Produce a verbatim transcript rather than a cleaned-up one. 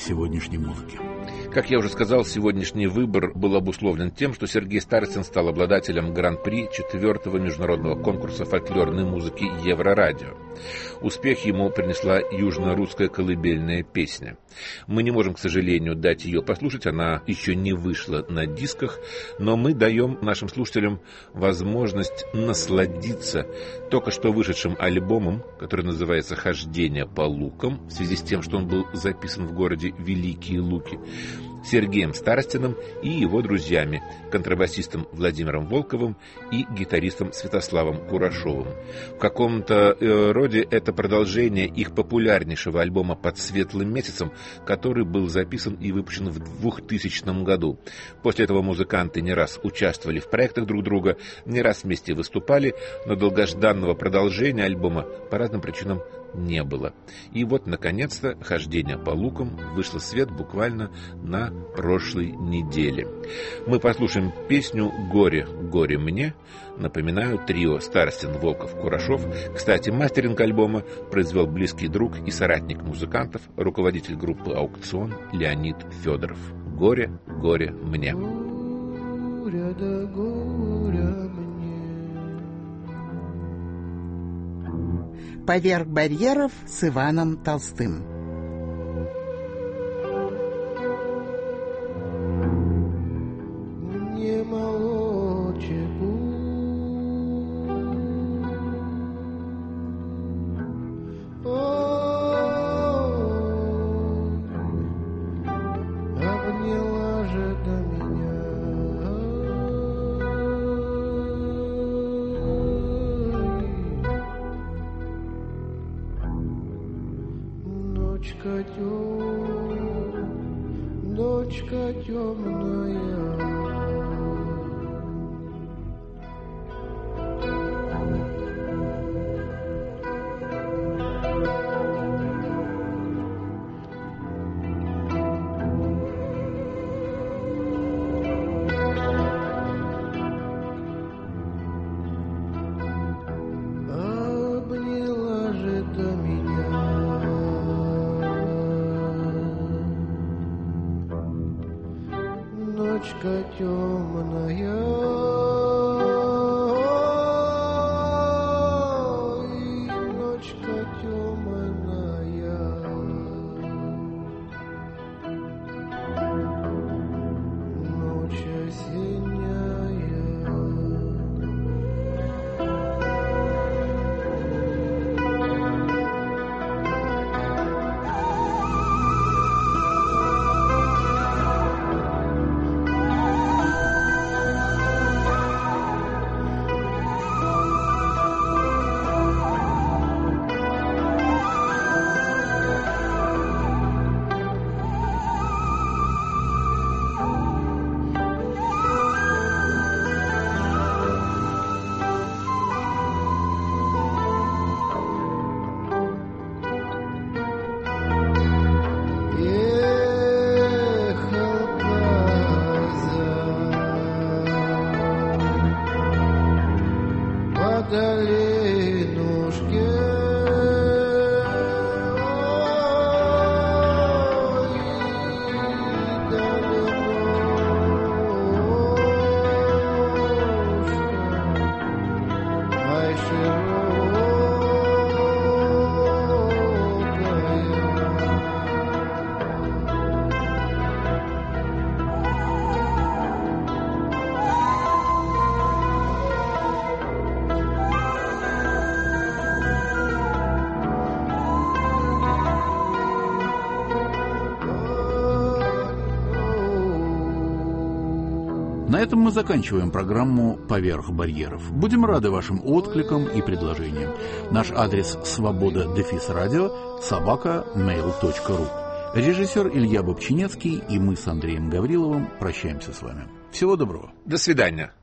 сегодняшней музыки? Как я уже сказал, сегодняшний выбор был обусловлен тем, что Сергей Старостин стал обладателем гран-при четвертого международного конкурса фольклорной музыки «Еврорадио». Успех ему принесла южно-русская колыбельная песня. Мы не можем, к сожалению, дать ее послушать, она еще не вышла на дисках, но мы даем нашим слушателям возможность насладиться только что вышедшим альбомом, который называется «Хождение по лукам», в связи с тем, что он был записан в городе Великие Луки, Сергеем Старостиным и его друзьями, контрабасистом Владимиром Волковым и гитаристом Святославом Курашовым. В каком-то э, роде это продолжение их популярнейшего альбома «Под светлым месяцем», который был записан и выпущен в двухтысячном году. После этого музыканты не раз участвовали в проектах друг друга, не раз вместе выступали, но долгожданного продолжения альбома по разным причинам не было. И вот, наконец-то, «Хождение по лукам» вышло в свет буквально на прошлой неделе. Мы послушаем песню «Горе, горе мне». Напоминаю, трио Старостин, Волков, Курашов. Кстати, мастеринг альбома произвел близкий друг и соратник музыкантов, руководитель группы «Аукцион» Леонид Федоров. «Горе, горе мне». Горе да горе мне. «Поверх барьеров» с Иваном Толстым. Мне молочек обняла же до меня. Ночка тем, ночка темная. Обняла же до меня. Ночка темная, ночка темная, ночь осенняя. Долинушке, ай широкая. На этом мы заканчиваем программу «Поверх барьеров». Будем рады вашим откликам и предложениям. Наш адрес свобода дефис радио собака мейл точка ру. Режиссер Илья Бобчинецкий и мы с Андреем Гавриловым прощаемся с вами. Всего доброго. До свидания.